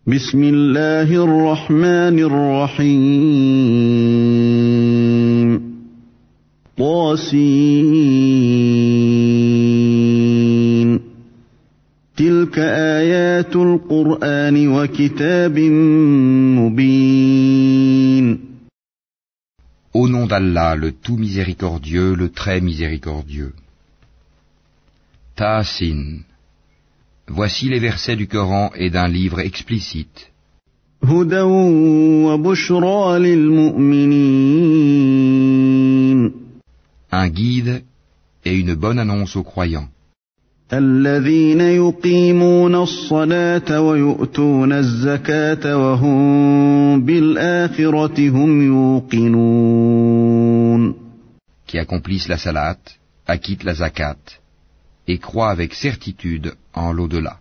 بسم الله الرحمن الرحيم طاسين تلك آيات القرآن وكتاب مبين Au nom d'Allah, le tout miséricordieux, le très miséricordieux. Ta'asin. Voici les versets du Coran et d'un livre explicite. هدى وبشرى للمؤمنين Un guide et une bonne annonce aux croyants. الذين يقيمون الصلاة ويؤتون الزكاة وهم بالآخرة هم يوقنون. Qui accomplissent la salat, acquittent la zakat, et croient avec certitude en l'au-delà.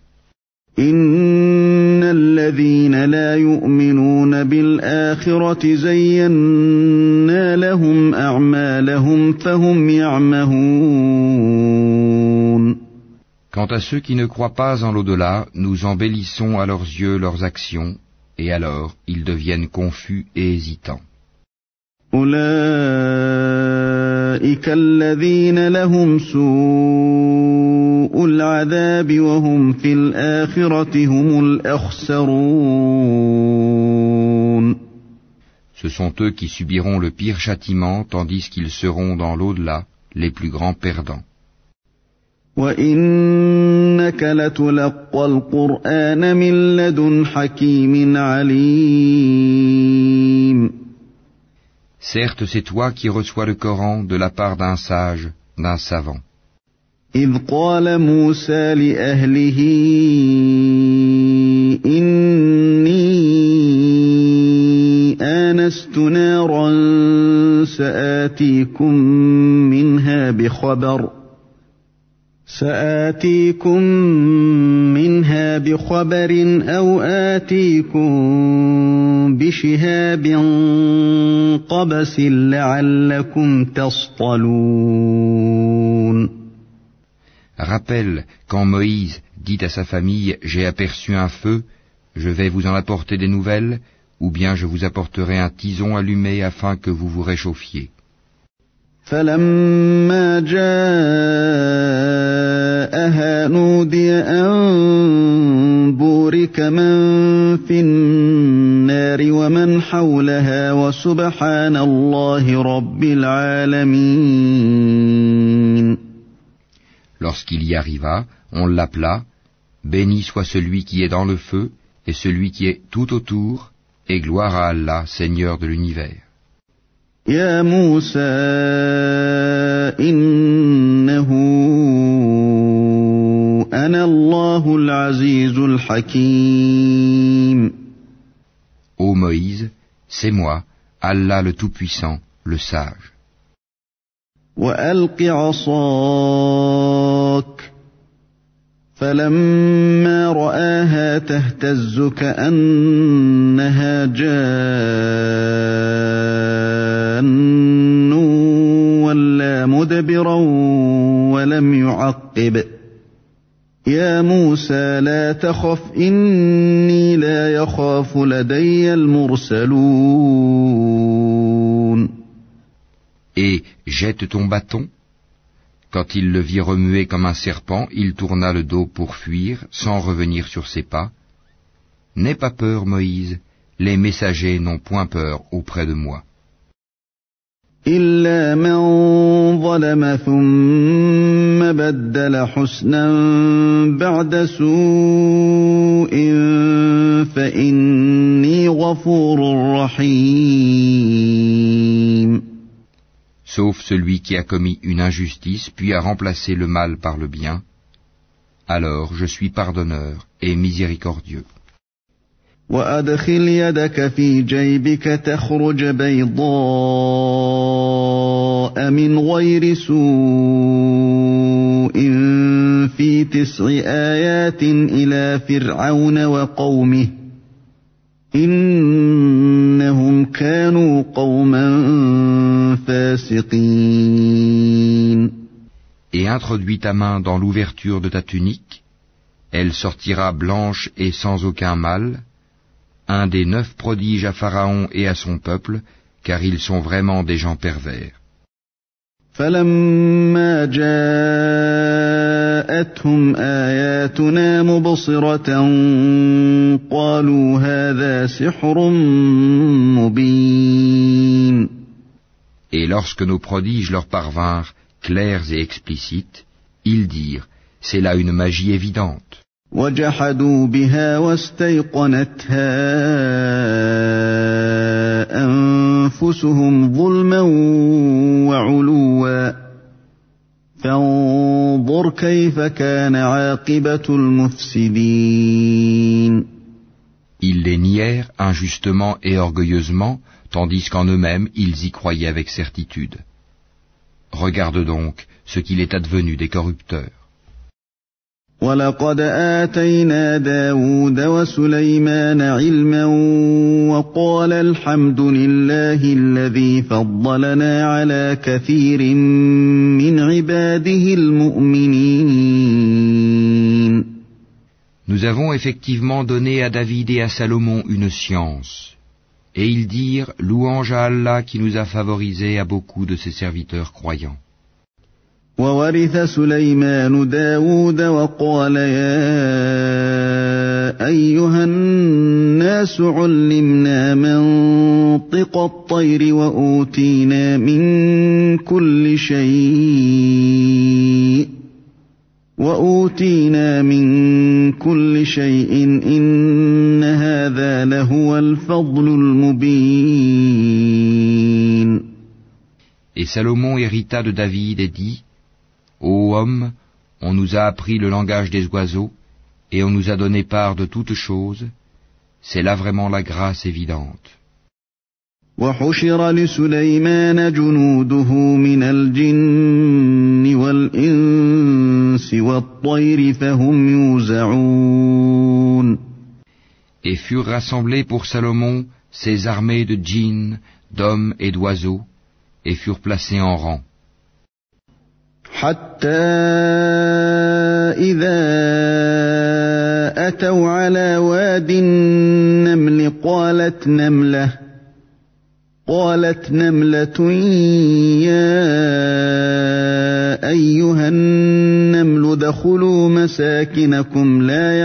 إن الذين لا يؤمنون بالآخرة زينا لهم أعمالهم فهم يعمهون. Quant à ceux qui ne croient pas en l'au-delà, nous embellissons à leurs yeux leurs actions, et alors ils deviennent confus et hésitants. أولئك الذين لهم سوء العذاب وهم في الآخرة هم الأخسرون. Ce sont eux qui subiront le pire châtiment, tandis qu'ils seront dans l'au-delà les plus grands perdants. وَإِنَّكَ لَتُلَقَّى الْقُرْآنَ مِنْ لَدُنْ حَكِيمٍ عَلِيمٍ. Certes, c'est toi qui reçois le Coran de la part d'un sage, d'un savant. إِذْ قَالَ مُوسَى لِأَهْلِهِ إِنِّي آنَسْتُ نَارًا سَآتِيكُم منها بخبر أو آتيكم بشهاب قبس لعلكم تصطلون. Rappelle quand Moïse dit à sa famille « J'ai aperçu un feu, je vais vous en apporter des nouvelles, ou bien je vous apporterai un tison allumé afin que vous vous réchauffiez. » فَلَمَّا جَاءَهَا نُودِيَ أَن بُورِكَ مَن فِي النَّارِ وَمَنْ حَوْلَهَا وَسُبْحَانَ اللَّهِ رَبِّ الْعَالَمِينَ. Lorsqu'il y arriva, on l'appela « Béni soit celui qui est dans le feu et celui qui est tout autour, et gloire à Allah, Seigneur de l'univers. » يا موسى إنه أنا الله العزيز الحكيم. Ô Moïse, c'est moi, Allah le Tout-Puissant, le Sage. وألق عصاك فلما رآها تهتز كأنها جان ولا مدبرا ولم يعقب. يا موسى لا تخف إني لا يخاف لدي المرسلون. Et jette ton bâton. Quand il le vit remuer comme un serpent, il tourna le dos pour fuir, sans revenir sur ses pas. N'aie pas peur, Moïse, les messagers n'ont point peur auprès de moi. إلا من ظلم ثم بدل حسنا بعد سوء فإني غفور رحيم. Sauf celui qui a commis une injustice puis a remplacé le mal par le bien, alors je suis pardonneur et miséricordieux. وأدخل يدك في جيبك تخرج بيضاء من غير سوء في 9 آيات إلى فرعون وقومه إنهم كانوا قوما فاسقين. Et introduis ta main dans l'ouverture de ta tunique, elle sortira blanche et sans aucun mal, un des 9 prodiges à Pharaon et à son peuple, car ils sont vraiment des gens pervers. فلما جاءتهم آياتنا مبصرة قالوا هذا سحر مبين. Et lorsque nos prodiges leur parvinrent, clairs et explicites, ils dirent, c'est là une magie évidente. وجحدوا بها واستيقنتها أنفسهم ظلما وعلوا فانظر كيف كان عاقبة المفسدين. Ils les nièrent injustement et orgueilleusement, tandis qu'en eux-mêmes ils y croyaient avec certitude. Regarde donc ce qu'il est advenu des corrupteurs. وَلَقَدْ آتَيْنَا دَاوُودَ وَسُلَيْمَانَ عِلْمًا وَقَالَ الْحَمْدُ لِلَّهِ الَّذِي فَضَّلَنَا عَلَى كَثِيرٍ مِّنْ عِبَادِهِ الْمُؤْمِنِينَ. Nous avons effectivement donné à David et à Salomon une science, et ils dirent louange à Allah qui nous a favorisés à beaucoup de ses serviteurs croyants. وَوَرِثَ سُلَيْمَانُ دَاوُودَ وَقَالَ يَا أَيُّهَا النَّاسُ عُلِّمْنَا مَنطِقَ الطَّيْرِ وَأُوتِينَا مِن كُلِّ شَيْءٍ إِنَّ هَذَا لَهُوَ الْفَضْلُ الْمُبِينُ. Et Salomon hérita de David et dit, Ô homme, on nous a appris le langage des oiseaux, et on nous a donné part de toutes choses, c'est là vraiment la grâce évidente. وَحُشِرَ لِسُلَيْمَانَ جُنُودُهُ مِنَ الْجِنِّ وَالْإِنسِ وَالطَّيْرِ فَهُمْ يُوزَعُونَ. Et furent rassemblés pour Salomon ses armées de djinns, d'hommes et d'oiseaux, et furent placés en rang. حتى إذا أتوا على واد النمل قالت نملة يا أيها النمل ادخلوا مساكنكم لا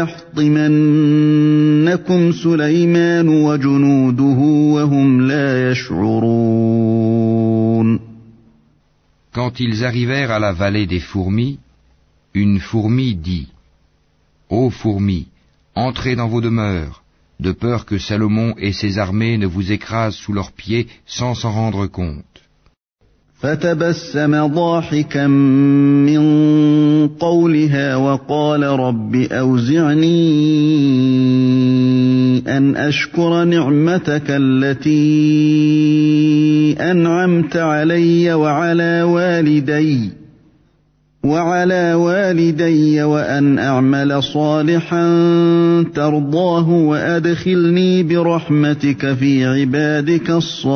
يحطمنكم سليمان وجنوده وهم لا يشعرون. Quand ils arrivèrent à la vallée des fourmis, une fourmi dit, Ô fourmis, entrez dans vos demeures, de peur que Salomon et ses armées ne vous écrasent sous leurs pieds sans s'en rendre compte. فتبسم ضاحكا من قولها وقال رب أوزعني أن أشكر نعمتك التي أنعمت علي وعلى والدي وأن أعمل صالحا ترضاه وأدخلني برحمتك في عبادك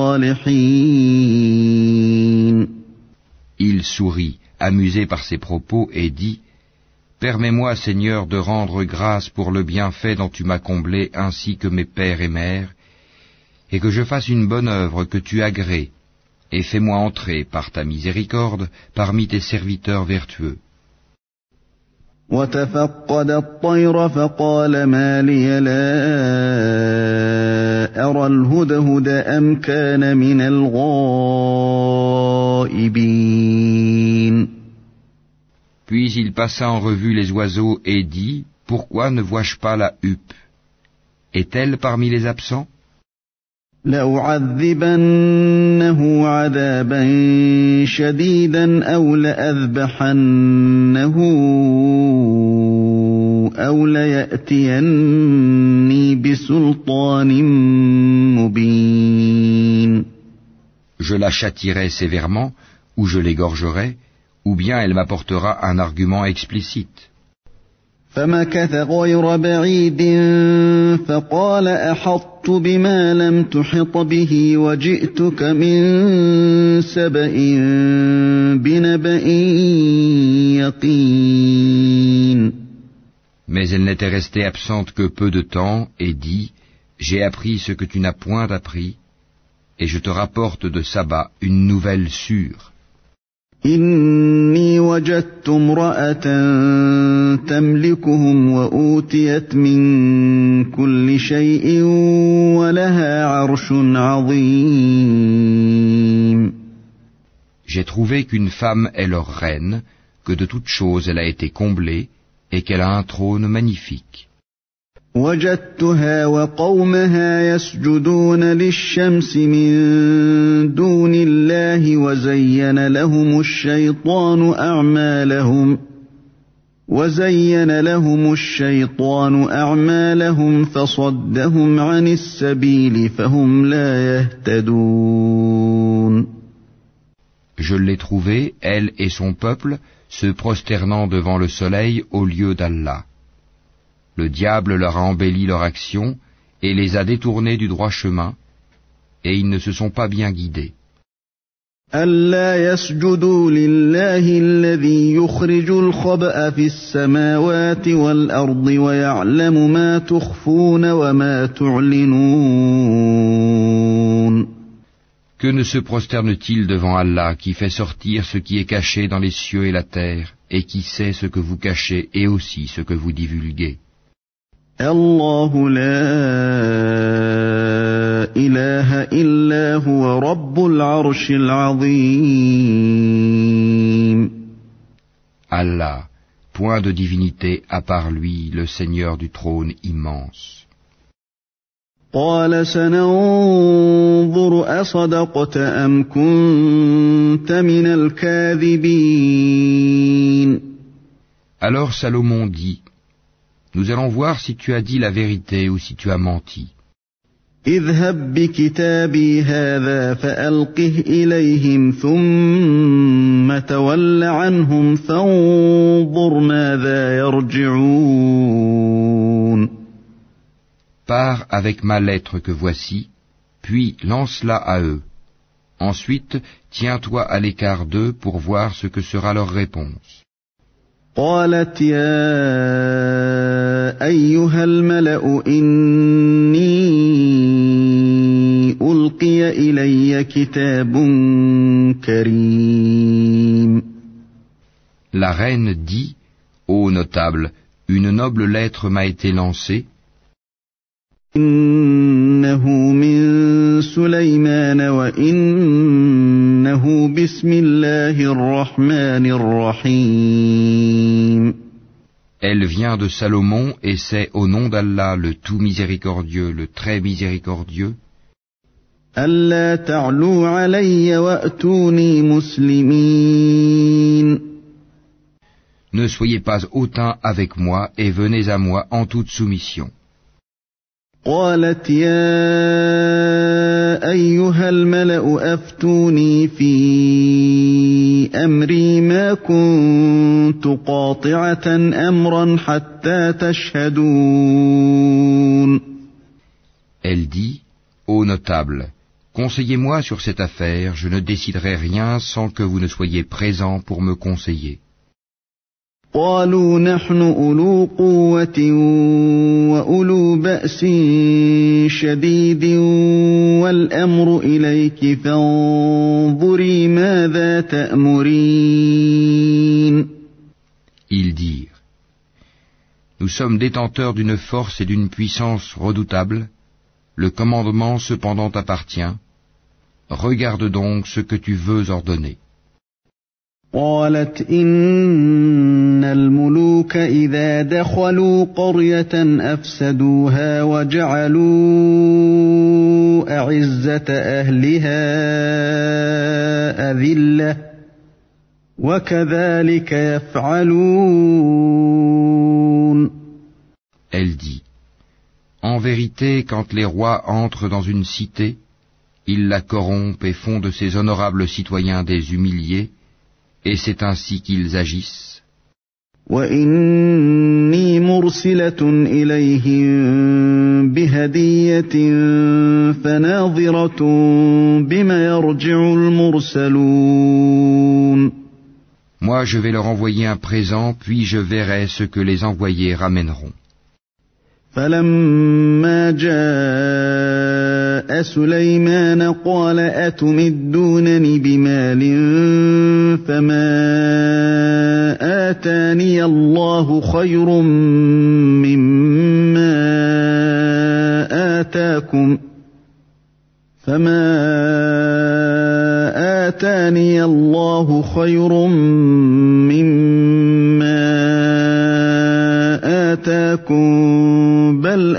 الصالحين. Il sourit, amusé par ses propos, et dit, Permets-moi, Seigneur, de rendre grâce pour le bienfait dont tu m'as comblé ainsi que mes pères et mères, et que je fasse une bonne œuvre que tu agrées, et fais-moi entrer, par ta miséricorde, parmi tes serviteurs vertueux. وتفقد الطير فقال ما لي لا أرى الهدهد أم كان من الغائبين. Puis il passa en revue les oiseaux et dit, Pourquoi ne vois-je pas la huppe? Est-elle parmi les absents? لأعذبنه عذابا شديدا أو لأذبحنه أو ليأتيني بسلطان مبين. Je la châtierai sévèrement, ou je l'égorgerai, ou bien elle m'apportera un argument explicite. فمكث غير بعيد فقال أحطت بما لم تحط به وجئتك من سبأ بنبأ يقين. Mais elle n'était restée absente que peu de temps et dit, J'ai appris ce que tu n'as point appris, et je te rapporte de Saba une nouvelle sûre. إني وجدت امرأة تملكهم وأوتيت من كل شيء ولها عرش عظيم. J'ai trouvé qu'une femme est leur reine, que de toutes choses elle a été comblée, et qu'elle a un trône magnifique. وجدتها وقومها يسجدون للشمس من دون الله وزين لهم الشيطان أعمالهم فصدهم عن السبيل فهم لا يهتدون. Je l'ai trouvée, elle et son peuple, se prosternant devant le soleil au lieu d'Allah. Le diable leur a embelli leur action et les a détournés du droit chemin, et ils ne se sont pas bien guidés. ألا يسجدوا لله الذي يخرج الخبأ في السماوات والأرض ويعلم ما تخفون وما تعلنون. Que ne se prosterne-t-il devant Allah qui fait sortir ce qui est caché dans les cieux et la terre, et qui sait ce que vous cachez et aussi ce que vous divulguez? الله لا إله إلا هو رب العرش العظيم. Allah, point de divinité à part lui, le Seigneur du trône immense. قال سننظر أصدقت أم كنت من الكاذبين. Alors Salomon dit, nous allons voir si tu as dit la vérité ou si tu as menti. اذهب بكتابي هذا فألقه إليهم ثم تول عنهم فانظر ماذا يرجعون. Pars avec ma lettre que voici, puis lance-la à eux. Ensuite, tiens-toi à l'écart d'eux pour voir ce que sera leur réponse. قالت يا أيها الملأ إني ألقي إلي كتاب كريم. La reine dit, ô notable, une noble lettre m'a été lancée. إنه من سليمان وإنه بسم الله الرحمن الرحيم. Elle vient de Salomon et c'est au nom d'Allah le tout miséricordieux, le très miséricordieux. ألا تعلوا علي وأتوني مسلمين. Ne soyez pas hautain avec moi et venez à moi en toute soumission. قالت يا أيها الملأ أفتوني في أمري ما كنت قاطعة أمرا حتى تشهدون. Elle dit, ô notable, conseillez-moi sur cette affaire, je ne déciderai rien sans que vous ne soyez présents pour me conseiller. قالوا نحن أولو قوة وأولو بأس شديد والأمر إليك فانظري ماذا تأمرين. Ils dirent, nous sommes détenteurs d'une force et d'une puissance redoutables, le commandement cependant t'appartient, regarde donc ce que tu veux ordonner. قالت إن الملوك إذا دخلوا قرية أفسدوها وجعلوا أعزة أهلها أذلة وكذلك يفعلون. Elle dit, en vérité, quand les rois entrent dans une cité, ils la corrompent et font de ses honorables citoyens des humiliés, et c'est ainsi qu'ils agissent. وإني مرسلة إليهم بهدية فناظرة بما يرجع المرسلون. Moi je vais leur envoyer un présent, puis je verrai ce que les envoyés ramèneront. فلما جاء سليمان قال أتمدونني بمال فما آتاني الله خير مما آتاكم بل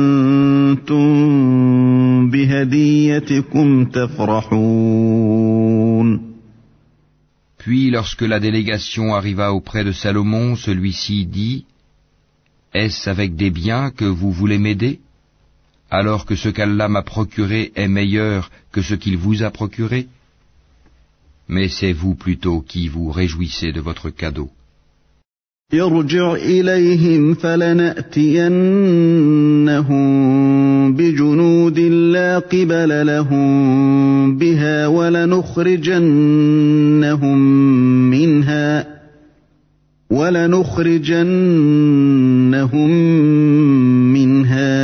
أنتم بهديتكم تفرحون. Puis lorsque la délégation arriva auprès de Salomon, celui-ci dit: Est-ce avec des biens que vous voulez m'aider, alors que ce qu'Allah m'a procuré est meilleur que ce qu'il vous a procuré? Mais c'est vous plutôt qui vous réjouissez de votre cadeau. ارجع إليهم فلنأتينهم بجنود لا قبل لهم بها ولنخرجنهم منها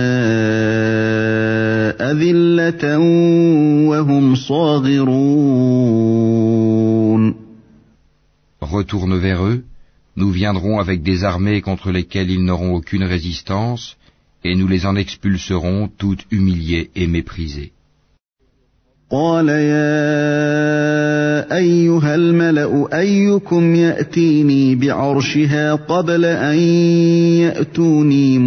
أذلة وهم صاغرون. Retourne vers eux. Nous viendrons avec des armées contre lesquelles ils n'auront aucune résistance, et nous les en expulserons toutes humiliées et méprisées. قال يا أيها الملأ أيكم يأتيني بعرشها قبل أن يأتوني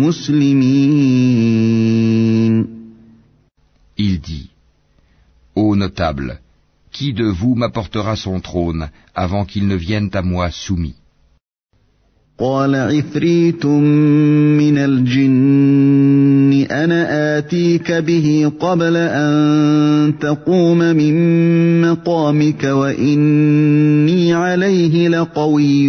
مسلمين. Il dit: Ô notables, qui de vous m'apportera son trône avant qu'il ne vienne à moi soumis? قال عفريت من الجن أنا آتيك به قبل أن تقوم من مقامك وإني عليه لقوي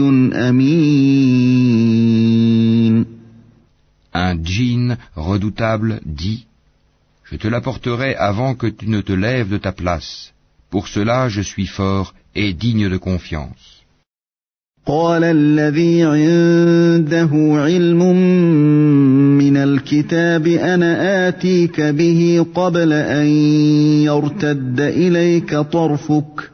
أمين. Un djinn redoutable dit: Je te l'apporterai avant que tu ne te lèves de ta place. Pour cela je suis fort et digne de confiance. قال الذي عنده علم من الكتاب أنا آتيك به قبل أن يرتد إليك طرفك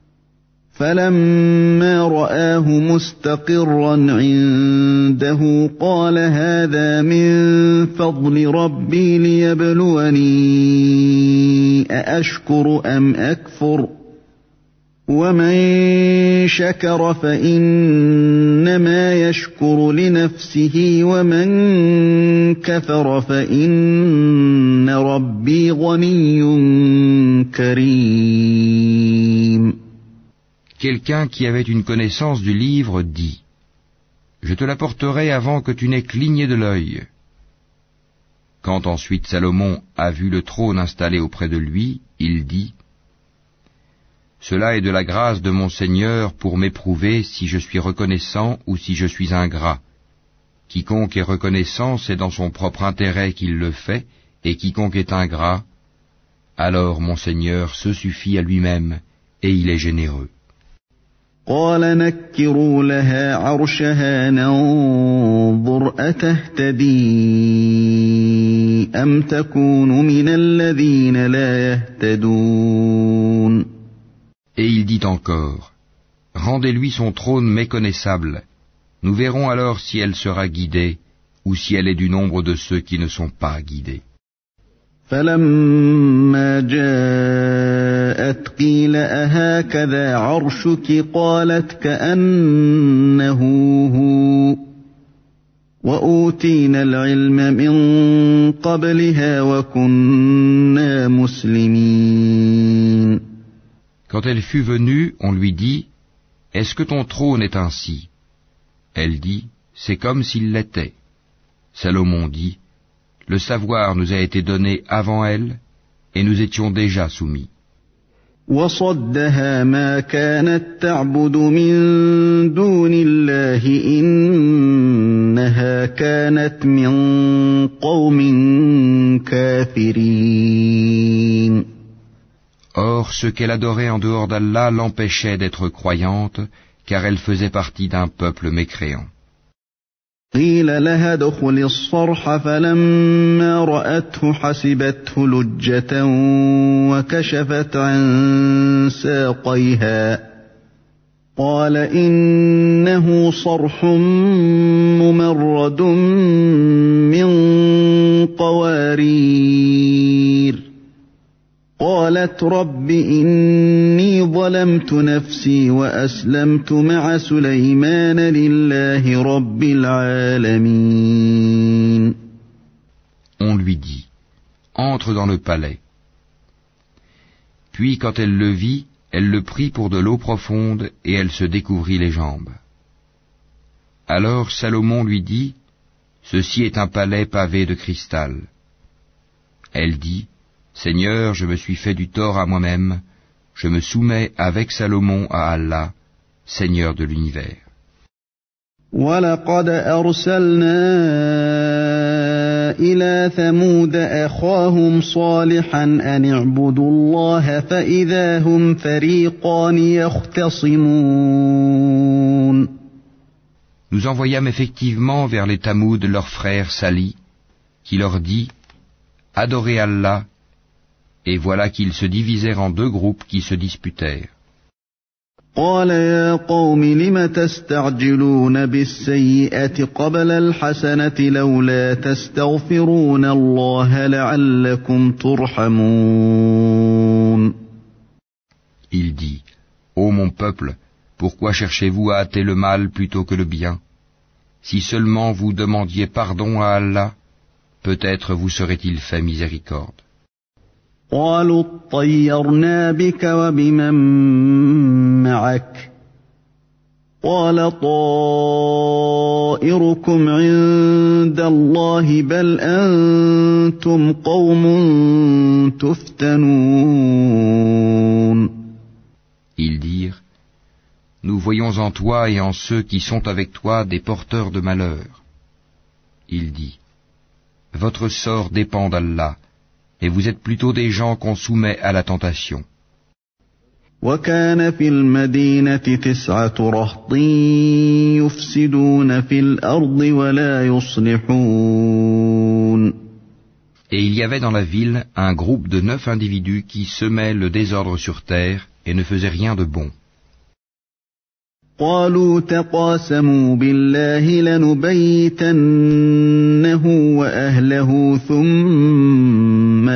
فلما رآه مستقرا عنده قال هذا من فضل ربي ليبلوني أأشكر أم أكفر ومن شكر فإنما يشكر لنفسه ومن كفر فإن ربي غني كريم. Quelqu'un qui avait une connaissance du livre dit: Je te l'apporterai avant que tu n'aies cligné de l'œil. Quand ensuite Salomon a vu le trône installé auprès de lui, il dit: Cela est de la grâce de mon Seigneur pour m'éprouver si je suis reconnaissant ou si je suis ingrat. Quiconque est reconnaissant, c'est dans son propre intérêt qu'il le fait, et quiconque est ingrat, alors mon Seigneur se suffit à lui-même, et il est généreux. قال نكروا لها عرشها ننظر أتهتدي أم تكون من الذين لا يهتدون. Et il dit encore: Rendez-lui son trône méconnaissable. Nous verrons alors si elle sera guidée, ou si elle est du nombre de ceux qui ne sont pas guidés. فلما جاءت قيل أهكذا عرشك قالت كأنه هو وأوتينا العلم من قبلها وكنا مسلمين. Quand elle fut venue, on lui dit: Est-ce que ton trône est ainsi? Elle dit: C'est comme s'il l'était. Salomon dit: Le savoir nous a été donné avant elle, et nous étions déjà soumis. وصدها ما كانت تعبد من دون الله إنها كانت من قوم كافرين. Or, ce qu'elle adorait en dehors d'Allah l'empêchait d'être croyante, car elle faisait partie d'un peuple mécréant. قيل لها ادخل الصرح فلما رأته حسبته لجة وكشفت عن ساقيها قال إنه صرح ممرد من قوارير قالت رب إني ظلمت نفسي وأسلمت مع سليمان لله رب العالمين. On lui dit, entre dans le palais. Puis quand elle le vit, elle le prit pour de l'eau profonde et elle se découvrit les jambes. Alors Salomon lui dit, ceci est un palais pavé de cristal. Elle dit, Seigneur, je me suis fait du tort à moi-même, je me soumets avec Salomon à Allah, Seigneur de l'univers. وَلَقَدْ أَرْسَلْنَا إِلَى ثَمُودَ أَخَاهُمْ صَالِحًا أَنِ اعْبُدُوا اللَّهَ فَإِذَا هُمْ فَرِيقَانِ يَخْتَصِمُونَ. Nous envoyâmes effectivement vers les Tamoud leur frère Salih, qui leur dit, adorez Allah, et voilà qu'ils se divisèrent en deux groupes qui se disputèrent. قال يا قوم لم تستعجلون بالسيئة قبل الحسنة لولا تستغفرون الله لعلكم ترحمون. Il dit, ô mon peuple, pourquoi cherchez-vous à hâter le mal plutôt que le bien? Si seulement vous demandiez pardon à Allah, peut-être vous serait-il fait miséricorde. قالوا اطيرنا بك وبمن معك قال طائركم عند الله بل أنتم قوم تفتنون. Ils dirent, nous voyons en toi et en ceux qui sont avec toi des porteurs de malheur. Il dit, votre sort dépend d'Allah, et vous êtes plutôt des gens qu'on soumet à la tentation. وكان في المدينة 9 رهط يفسدون في الأرض ولا يصلحون. Et il y avait dans la ville un groupe de 9 individus qui semaient le désordre sur terre et ne faisaient rien de bon. قالوا تقاسموا بالله لنبيتنه وأهله ثم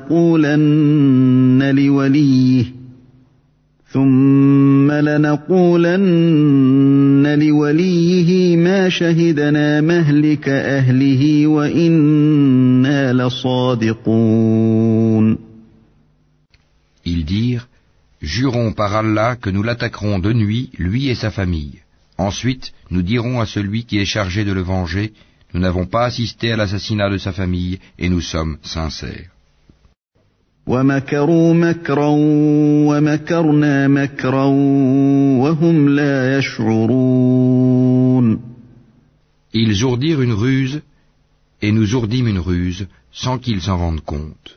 لنقولن لوليه ما شهدنا مهلك أهله وإنا لصادقون. Ils dirent, jurons par Allah que nous l'attaquerons de nuit, lui et sa famille. Ensuite, nous dirons à celui qui est chargé de le venger, nous n'avons pas assisté à l'assassinat de sa famille et nous sommes sincères. وَمَكَرُوا مَكْرًا وَمَكَرْنَا مَكْرًا وَهُمْ لَا يَشْعُرُونَ. Ils ourdirent une ruse et nous ourdîmes une ruse sans qu'ils s'en rendent compte.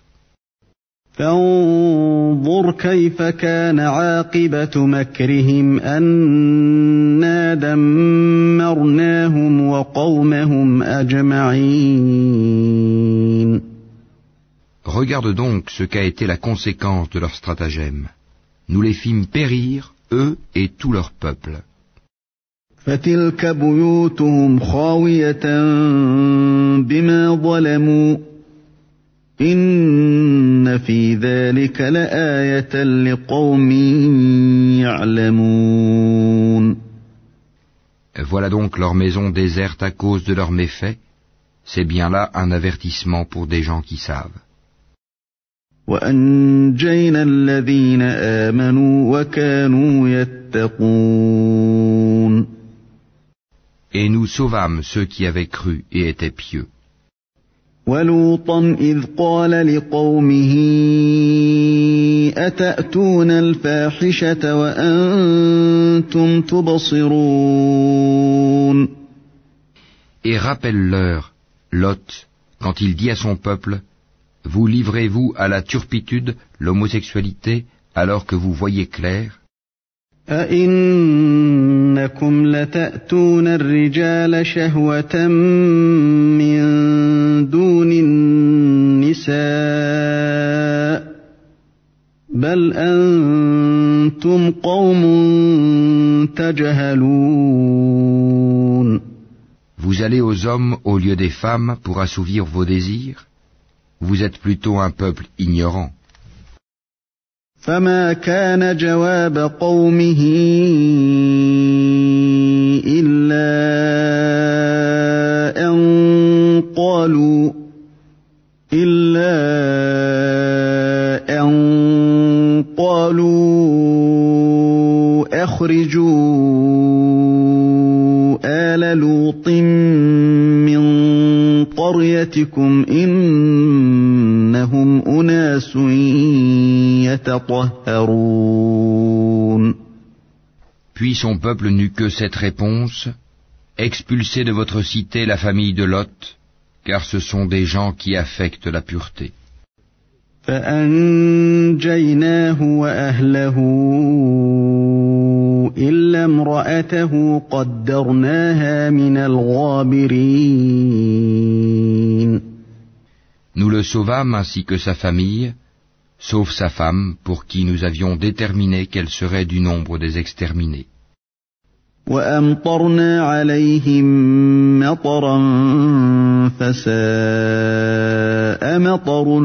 فانظر كيف كان عاقبة مكرهم أنا دمرناهم وقومهم أجمعين. Regarde donc ce qu'a été la conséquence de leur stratagème. Nous les fîmes périr, eux et tout leur peuple. فتلك بيوتهم خاوية بما ظلموا إن في ذلك لآية لقوم يعلمون. Voilà donc leur maison déserte à cause de leurs méfaits. C'est bien là un avertissement pour des gens qui savent. وأنجينا الذين آمنوا وكانوا يتقون. Et nous sauvâmes ceux qui avaient cru et étaient pieux. وَلُوطًا إِذْ قَالَ لِقَوْمِهِ أَتَأْتُونَ الْفَاحِشَةَ وَأَنْتُمْ تُبْصِرُونَ. Et rappelle-leur, Lot, quand il dit à son peuple, vous livrez-vous à la turpitude, l'homosexualité, alors que vous voyez clair? أَإِنَّكُمْ لَتَأْتُونَ الرِّجَالَ شَهْوَةً مِّن دُونِ النِّسَاءِ بَلْ أَنْتُمْ قَوْمٌ تَجْهَلُونَ. Vous allez aux hommes au lieu des femmes pour assouvir vos désirs? Vous êtes plutôt un peuple ignorant. فما كان جواب قومه إلا أن قالوا أخرجوا آل لوط من قريتكم إنهم أناس يتطهرون. Puis son peuple n'eut que cette réponse: expulsez de votre cité la famille de Lot, car ce sont des gens qui affectent la pureté. فأنجيناه وأهله إلا امرأته قدرناها من الغابرين. Nous le sauvâmes ainsi que sa famille, sauf sa femme, pour qui nous avions déterminé qu'elle serait du nombre des exterminés. وأمطرنا عليهم مطرا فساء مطر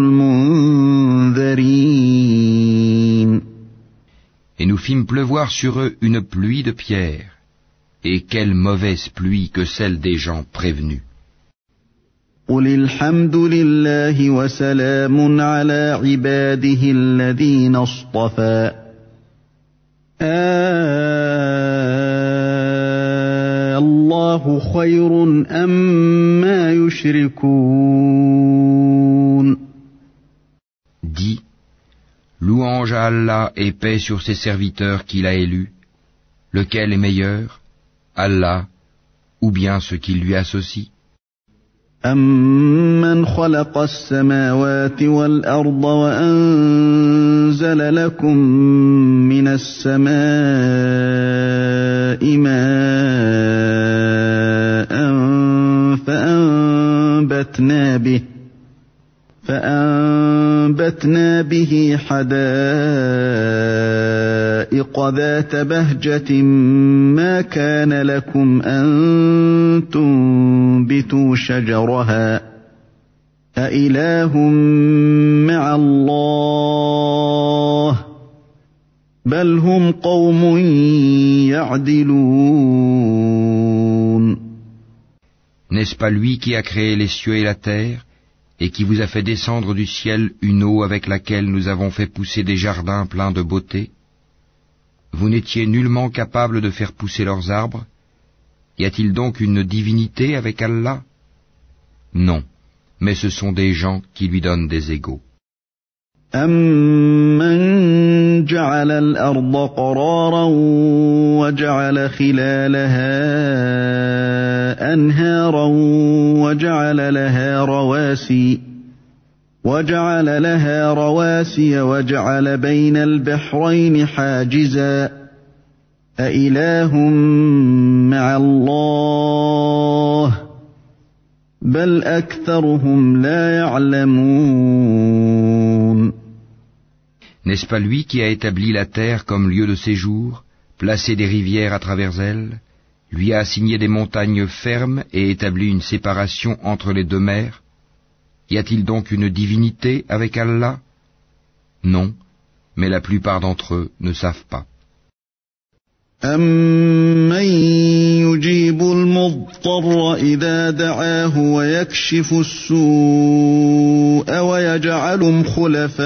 المنذرين. Et nous fîmes pleuvoir sur eux une pluie de pierres, et quelle mauvaise pluie que celle des gens prévenus. قل الحمد لله وسلام على عباده الذين اصطفى الله خير أما يشركون. Dis, louange à Allah et paix sur ses serviteurs qu'il a élus, lequel est meilleur, Allah, ou bien ce qui lui associe? أَمَّنْ خَلَقَ السَّمَاوَاتِ وَالْأَرْضَ وَأَنزَلَ لَكُم مِّنَ السَّمَاءِ مَاءً فَأَنبَتْنَا بِهِ حَدَائِقَ ذَاتَ بَهْجَةٍ مَا كَانَ لَكُمْ أَن تُنبِتُوا شَجَرَهَا أَإِلَٰهٌ مَّعَ اللَّهِ بَلْ هُمْ قَوْمٌ يَعْدِلُونَ. N'est-ce pas lui qui a créé les cieux et la terre, et qui vous a fait descendre du ciel une eau avec laquelle nous avons fait pousser des jardins pleins de beauté? Vous n'étiez nullement capable de faire pousser leurs arbres? Y a-t-il donc une divinité avec Allah? Non, mais ce sont des gens qui lui donnent des égaux. أَمَّنْ جَعَلَ الْأَرْضَ قَرَارًا وَجَعَلَ خِلَالَهَا أَنْهَارًا وَجَعَلَ لَهَا رَوَاسِيَ وَجَعَلَ بَيْنَ الْبَحْرَيْنِ حَاجِزًا أَإِلَٰهٌ مَّعَ اللَّهِ بَلْ أَكْثَرُهُمْ لَا يَعْلَمُونَ. N'est-ce pas lui qui a établi la terre comme lieu de séjour, placé des rivières à travers elle, lui a assigné des montagnes fermes et établi une séparation entre les deux mers? Y a-t-il donc une divinité avec Allah? Non, mais la plupart d'entre eux ne savent pas. أَمَّن يُجِيبُ الْمُضْطَرَّ إِذَا دَعَاهُ وَيَكْشِفُ السُّوءَ وَيَجْعَلُكُمْ خُلَفَاءَ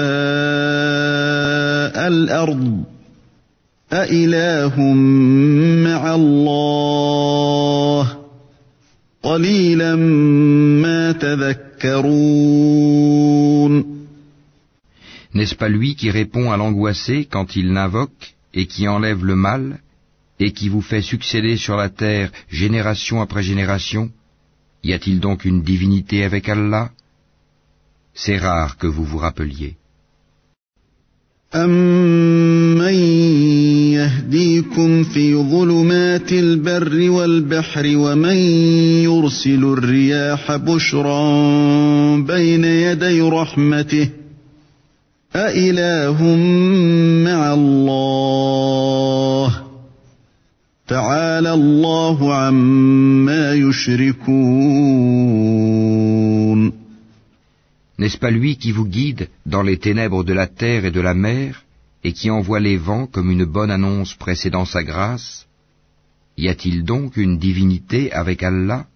الْأَرْضِ أَإِلَٰهٌ مَّعَ اللَّهِ قَلِيلًا مَّا تَذَكَّرُونَ. N'est-ce pas lui qui répond à l'angoissé quand il l'invoque et qui enlève le mal et qui vous fait succéder sur la terre génération après génération? Y a-t-il donc une divinité avec Allah? C'est rare que vous vous rappeliez. أَمَّن يَهْدِيكُمْ يُنَجِّيكُمْ فِي ظُلُمَاتِ الْبَرِّ وَالْبَحْرِ وَمَن يُرْسِلُ الرِّيَاحَ بُشْرًا بَيْنَ يَدَيْ رَحْمَتِهِ أَإِلَٰهٌ مَّعَ اللَّهِ تَعَالَى اللَّهُ عَمَّا يُشْرِكُونَ. N'est-ce pas lui qui vous guide dans les ténèbres de la terre et de la mer, et qui envoie les vents comme une bonne annonce précédant sa grâce? Y a-t-il donc une divinité avec Allah?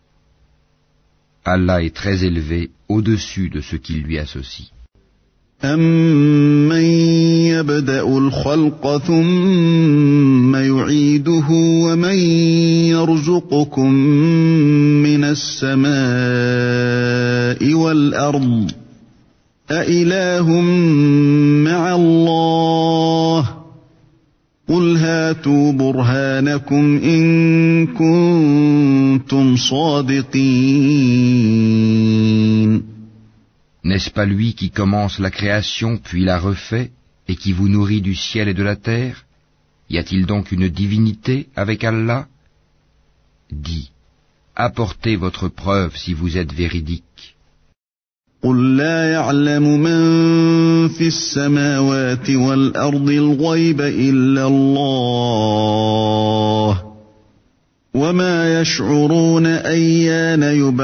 Allah est très élevé au-dessus de ceux qui lui associent. أَمَّن يَبْدَأُ الْخَلْقَ ثُمَّ يُعِيدُهُ وَمَن يَرْزُقُكُم مِّنَ السَّمَاءِ وَالْأَرْضِ أَإِلَٰهٌ مَّعَ اللَّهِ قُلْ هَاتُوا بُرْهَانَكُمْ إِن كُنتُمْ صَادِقِينَ. N'est-ce pas lui qui commence la création puis la refait et qui vous nourrit du ciel et de la terre? Y a-t-il donc une divinité avec Allah? Dis, apportez votre preuve si vous êtes véridique. قُل لَّا يَعْلَمُ مَن فِي السَّمَاوَاتِ وَالْأَرْضِ الْغَيْبَ إِلَّا اللَّهُ وَمَا يَشْعُرُونَ أَيَّانَ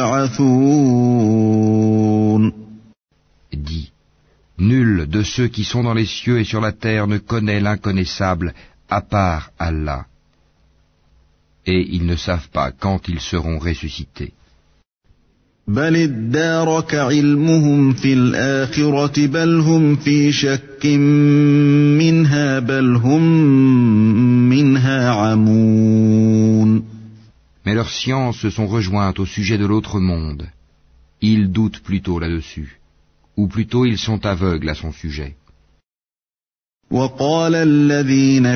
يُبْعَثُونَ. Dis, nul de ceux qui sont dans les cieux et sur la terre ne connaît l'inconnaissable à part Allah. Et ils ne savent pas quand ils seront ressuscités. بَلِ ادَّارَكَ عِلْمُهُمْ فِي الْآخِرَةِ بَلْ هُمْ فِي شَكٍّ مِّنْهَا بَلْ هُمْ مِنْهَا عَمُونَ. Mais leurs sciences se sont rejointes au sujet de l'autre monde. Ils doutent plutôt là-dessus. Ou plutôt ils sont aveugles à son sujet. وَقَالَ الَّذِينَ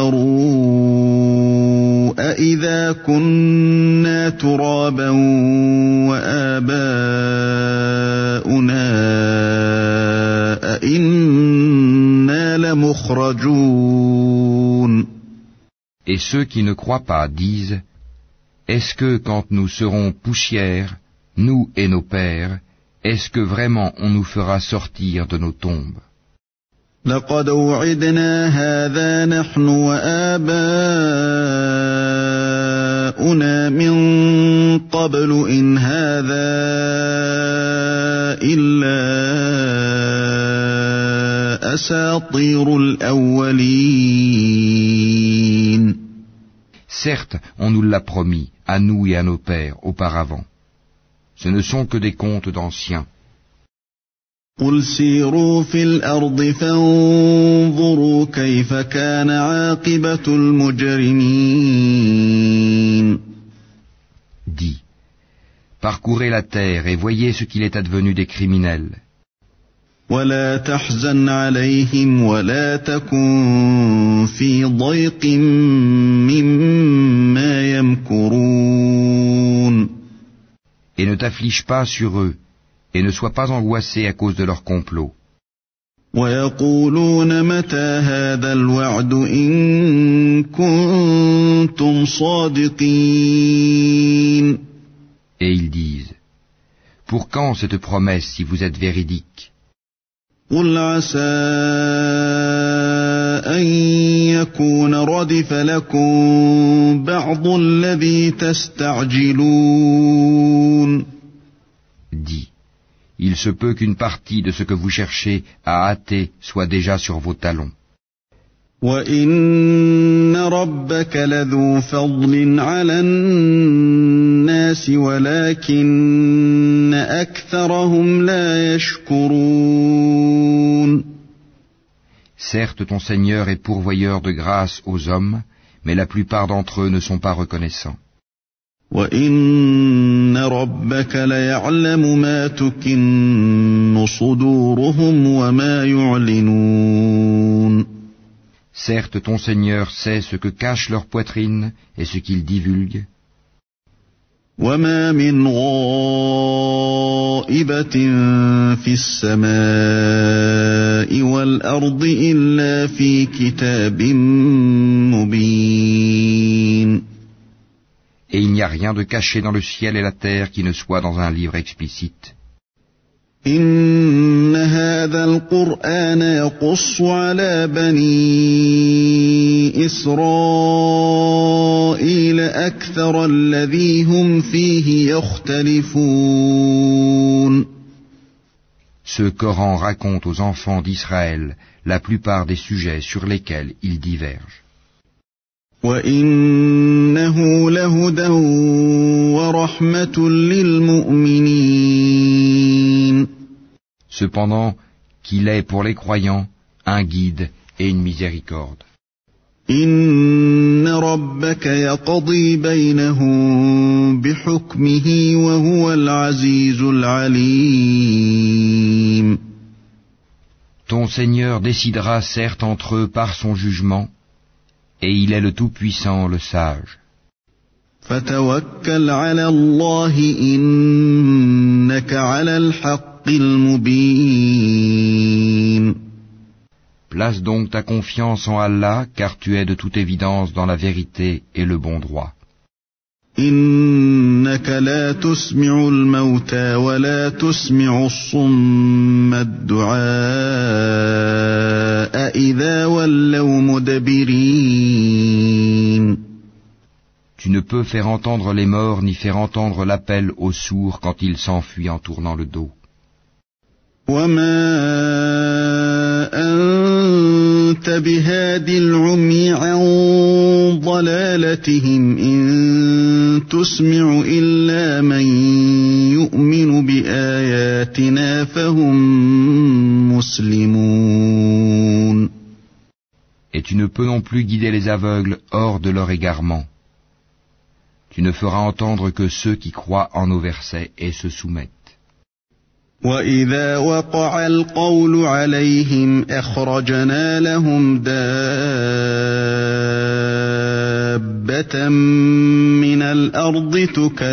كَفَرُوا أَإِذَا كُنَّا تُرَابًا وَآبَاؤُنَا أَإِنَّا لَمُخْرَجُونَ. Et ceux qui ne croient pas disent, est-ce que quand nous serons poussière, nous et nos pères, est-ce que vraiment on nous fera sortir de nos tombes? لَقَدْ وُعِدْنَا هَٰذَا نَحْنُ وَآبَاؤُنَا مِن قَبْلُ إِنْ هَٰذَا إِلَّا أَسَاطِيرُ الْأَوَّلِينَ. Certes, on nous l'a promis, à nous et à nos pères, auparavant. Ce ne sont que des contes d'anciens. قُلْ سِيرُوا فِي الْأَرْضِ فَانظُرُوا كَيْفَ كَانَ عَاقِبَةُ الْمُجْرِمِينَ. Dis, parcourez la terre et voyez ce qu'il est advenu des criminels. وَلَا تَحْزَنْ عَلَيْهِمْ وَلَا تَكُنْ فِي ضَيْقٍ مِّمَّا يَمْكُرُونَ. Et ne t'afflige pas sur eux, et ne sois pas angoissé à cause de leur complot. وَيَقُولُونَ مَتَى هَٰذَا الْوَعْدُ إِن كُنتُمْ صَادِقِينَ. Et ils disent, pour quand cette promesse si vous êtes véridique? قُلْ عَسَىٰ أَن يَكُونَ رَدِفَ لَكُم بَعْضُ الَّذِي تَسْتَعْجِلُونَ. Dis, il se peut qu'une partie de ce que vous cherchez à hâter soit déjà sur vos talons. وَإِنَّ رَبَّكَ لَذُو فَضْلٍ عَلَى النَّاسِ وَلَٰكِنَّ أَكْثَرَهُمْ لَا يَشْكُرُونَ. Certes, ton Seigneur est pourvoyeur de grâce aux hommes, mais la plupart d'entre eux ne sont pas reconnaissants. وَإِنَّ رَبَّكَ لَيَعْلَمُ مَا تُكِنُّ صُدُورُهُمْ وَمَا يُعْلِنُونَ. Certes, ton Seigneur sait ce que cache leur poitrine et ce qu'ils divulguent. وَمَا مِنْ غَائِبَةٍ فِي السَّمَاءِ وَالْأَرْضِ إِلَّا فِي كِتَابٍ مُّبِينٍ. Et il n'y a rien de caché dans le ciel et la terre qui ne soit dans un livre explicite. إن هذا القرآن يقص على بني إسرائيل أكثر الذي هم فيه يختلفون. Ce Coran raconte aux enfants d'Israël la plupart des sujets sur lesquels ils divergent. وإنه لهدى ورحمة للمؤمنين. Cependant, qu'il est pour les croyants un guide et une miséricorde. إن ربك يقضي بينهم بحكمه وهو العزيز العليم. Ton Seigneur décidera certes entre eux par son jugement, et il est le Tout-Puissant, le Sage. فتوكل على الله إنك على الحق المبين. Place donc ta confiance en Allah, car tu es de toute évidence dans la vérité et le bon droit. إنك لا تسمع الموتى ولا تسمع الصم الدعاء إذا ولوا مدبرين. Tu ne peux faire entendre les morts ni faire entendre l'appel aux sourds quand ils s'enfuient en tournant le dos. وما أنت بهاد العمي عن ضلالتهم إن تسمع إلا من يؤمن بآياتنا فهم مسلمون. Et tu ne peux non plus guider les aveugles hors de leur égarement. Tu ne feras entendre que ceux qui croient en nos versets et se soumettent. وَإِذَا وَقَعَ الْقَوْلُ عَلَيْهِمْ أَخْرَجْنَا لَهُمْ دَابَّةً مِّنَ الْأَرْضِ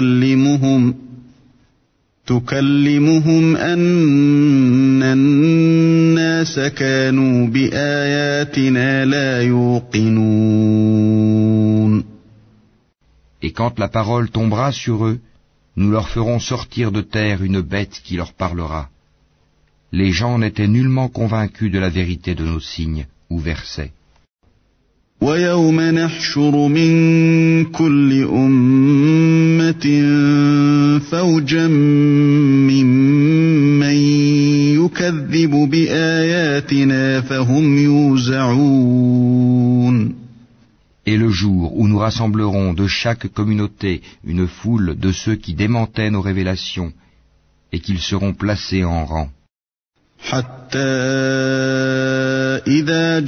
تُكَلِّمُهُمْ أَنَّ النَّاسَ كَانُوا بِآيَاتِنَا لَا يُوقِنُونَ. Et quand la parole tombera sur eux, nous leur ferons sortir de terre une bête qui leur parlera. Les gens n'étaient nullement convaincus de la vérité de nos signes ou versets. وَيَوْمَ نَحْشُرُ مِنْ كُلِّ أُمَّةٍ فَوْجًا مِّمَّن يُكَذِّبُ بِآيَاتِنَا فَهُمْ يُوزَعُونَ. Et le jour où nous rassemblerons de chaque communauté une foule de ceux qui démentaient nos révélations, et qu'ils seront placés en rang. حتى إذا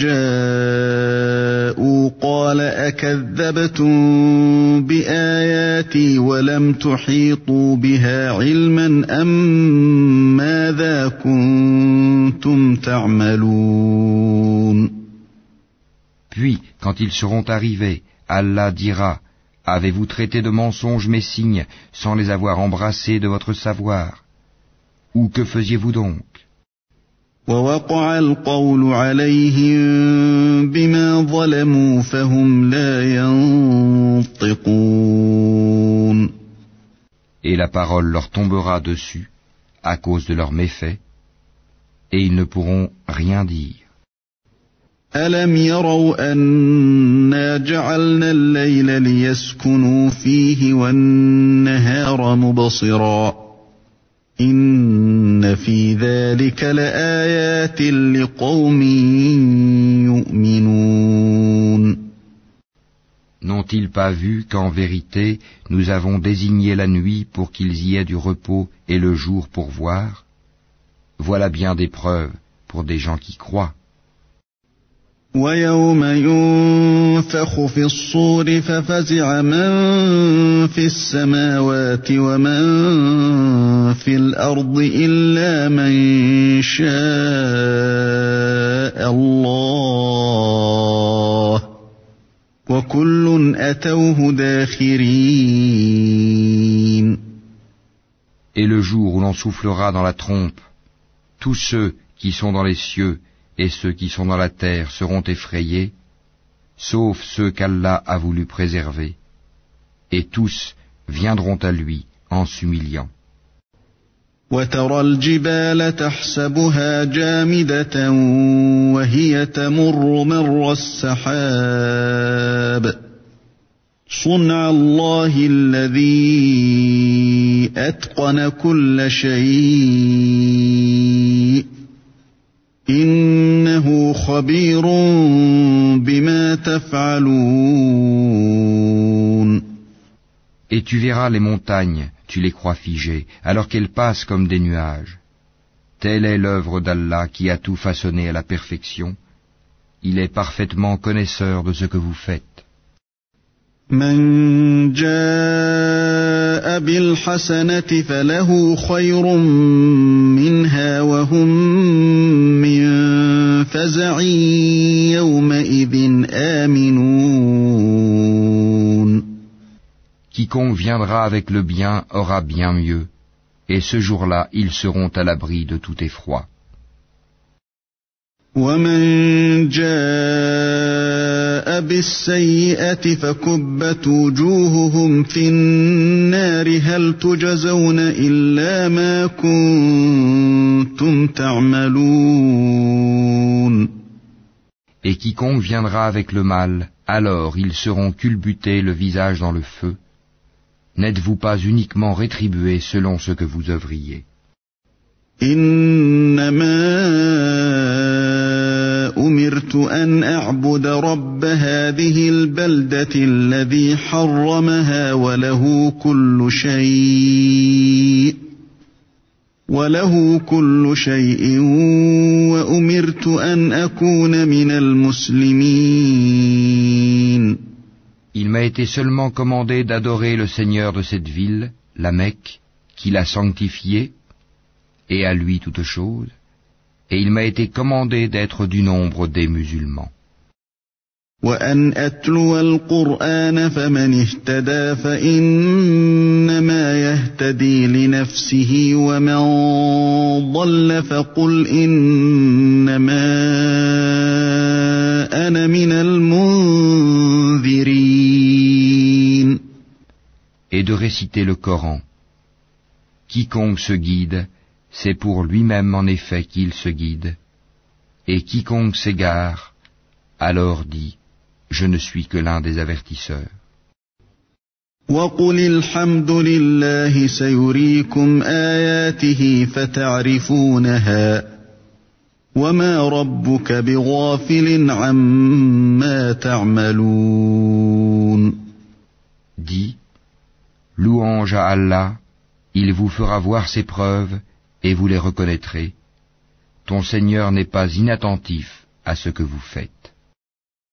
جاءوا قال أكذبتم بآياتي ولم تحيطوا بها علما أم ماذا كنتم تعملون. Puis, quand ils seront arrivés, Allah dira, avez-vous traité de mensonges mes signes sans les avoir embrassés de votre savoir? Ou que faisiez-vous donc? ووقع القول عليهم بما ظلموا فهم لا ينطقون. Et la parole leur tombera dessus à cause de leurs méfaits, et ils ne pourront rien dire. ألم يروا أنا جعلنا الليل ليسكنوا فيه والنهار مبصرا إن في ذلك لآيات لقوم يؤمنون. N'ont-ils pas vu qu'en vérité nous avons désigné la nuit pour qu'ils y aient du repos et le jour pour voir? Voilà bien des preuves pour des gens qui croient. وَيَوْمَ يُنفَخُ فِي الصُّورِ فَفَزِعَ مَن فِي السَّمَاوَاتِ وَمَن فِي الْأَرْضِ إِلَّا مَن شَاءَ اللَّهُ وَكُلٌّ أَتَوْهُ دَاخِرِينَ. Et le jour où l'on soufflera dans la trompe, tous ceux qui sont dans les cieux et ceux qui sont dans la terre seront effrayés, sauf ceux qu'Allah a voulu préserver, Et tous viendront à lui en s'humiliant. وترى الجبال تحسبها جامدة وهي تمر مر السحاب صنع الله الذي أتقن كل شيء إنه خبير بما تفعلون. Et tu verras les montagnes, tu les crois figées, alors qu'elles passent comme des nuages. Telle est l'œuvre d'Allah qui a tout façonné à la perfection. Il est parfaitement connaisseur de ce que vous faites. من جاء بالحسنة فله خير منها وهم من فزع يومئذ آمنون. Quiconque viendra avec le bien aura bien mieux, et ce jour-là ils seront à l'abri de tout effroi. ومن جاء بالسيئة فكبت وجوههم في النار هل تجزون إلا ما كنتم تعملون. Et quiconque viendra avec le mal, alors ils seront culbutés le visage dans le feu. N'êtes-vous pas uniquement rétribués selon ce que vous œuvriez? إنما أمرت أن أعبد رب هذه البلدة الذي حرمها وله كل شيء وأمرت أن أكون من المسلمين. Il m'a été seulement commandé d'adorer le Seigneur de cette ville, la Mecque, qui l'a sanctifiée, et à lui toute chose, et il m'a été commandé d'être du nombre des musulmans. وأن أتلو القرآن فمن اهتدى فإنما يهتدي لنفسه ومن ضل فقل إنما أنا من المنذرين. Et de réciter le Coran. Quiconque se guide, c'est pour lui-même en effet qu'il se guide. Et quiconque s'égare, alors dit, je ne suis que l'un des avertisseurs. وَقُلِ الْحَمْدُ لِلَّهِ سَيُرِيكُمْ آيَاتِهِ فَتَعْرِفُونَهَا وَمَا رَبُّكَ بِغَافِلٍ عَمَّا تَعْمَلُونَ. Dis, louange à Allah, il vous fera voir ses preuves et vous les reconnaîtrez. Ton Seigneur n'est pas inattentif à ce que vous faites.